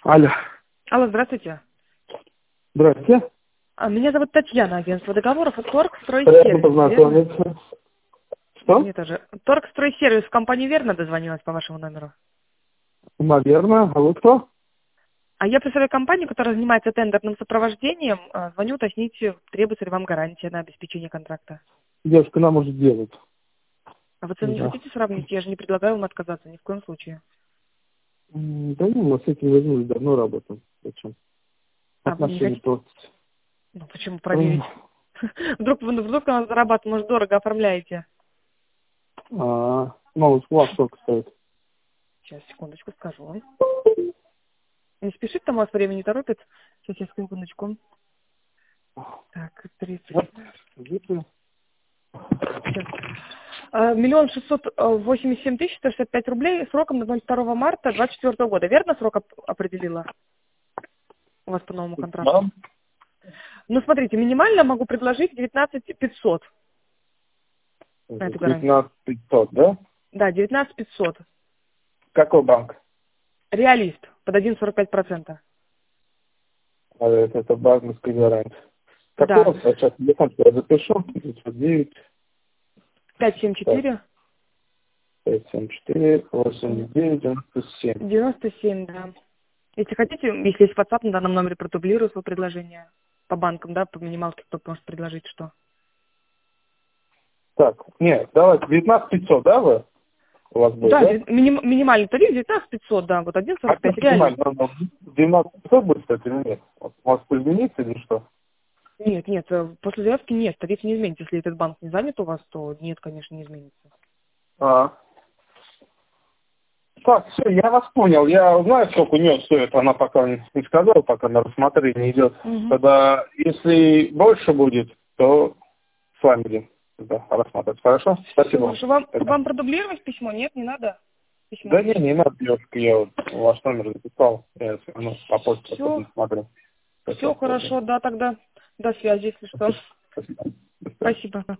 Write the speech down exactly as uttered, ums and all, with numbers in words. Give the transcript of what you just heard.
Алло. Алло, здравствуйте. Здрасте. А, Меня зовут Татьяна, агентство договоров от Приятно Торгстройсервис, верно? познакомиться. Что? Мне тоже. Торгстройсервис в компании верно дозвонилась по вашему номеру? Наверное. А вы кто? А я представляю компанию, которая занимается тендерным сопровождением. А, Звоню уточнить, требуется ли вам гарантия на обеспечение контракта. Девушка нам уже делает. А вы цены не Да. хотите сравнить? Я же не предлагаю вам отказаться ни в коем случае. М, Да не, мы с этим возьмем давно работаем. Зачем? А вы не Отношения хотите? портить. Ну, почему М, проверить? Вдруг вы вдруг на вас зарабатываете, может, дорого оформляете? А, новый склад сколько стоит? Сейчас, секундочку, скажу вам. Не спешит, там у вас время не торопит. Сейчас, я секундочку. Так, тридцать. Вот, видите? Сейчас. А, Миллион шестьсот восемьдесят семь тысяч сто шестьдесят пять рублей сроком на ноль второго марта двадцать четвёртого года. Верно срок оп- определила у вас по новому Да. контракту? Ну, смотрите, минимально могу предложить девятнадцать пятьсот на эту гарантию. девятнадцать пятьсот, да? Да, девятнадцать пятьсот. Какой банк? Реалист под один целых сорок пять процента. А, Это, это банковская гарантия. Какой у Да. вас сейчас телефон? Я запишу. девятьсот девять пять семь четыре пять семь четыре восемь девять девяносто семь. девяносто семь, да. Если хотите, если есть WhatsApp, на данном номере продублирую свое предложение по банкам, да, по минималке, кто может предложить что. Так, нет, давайте девятнадцать пятьсот, да, вы? У вас будет, Да, да? дев- миним- минимальный тариф девятнадцать пятьсот, да, вот один А сорок пять как реалист. минимально? Ну, девятнадцать пятьсот будет, кстати, или нет? Вот у вас изменится или что? Нет, нет, э, после заявки нет, тариф не изменится. Если этот банк не занят у вас, то нет, конечно, не изменится. А. Так, все, я вас понял. Я знаю, сколько у нее стоит. Она пока не не сказала, пока на рассмотрение идет. Угу. Тогда, если больше будет, то с вами будем тогда рассматривать. Хорошо? Все Спасибо вам. хорошо. Вам, Это- вам продублировать письмо? Нет, не надо письмо. Да не, не надо, девушка, я вот ваш номер записал. Я все равно по почте Все, потом смотрю. все Спасибо. хорошо, да, тогда до связи, если что. Спасибо. До свидания. Спасибо.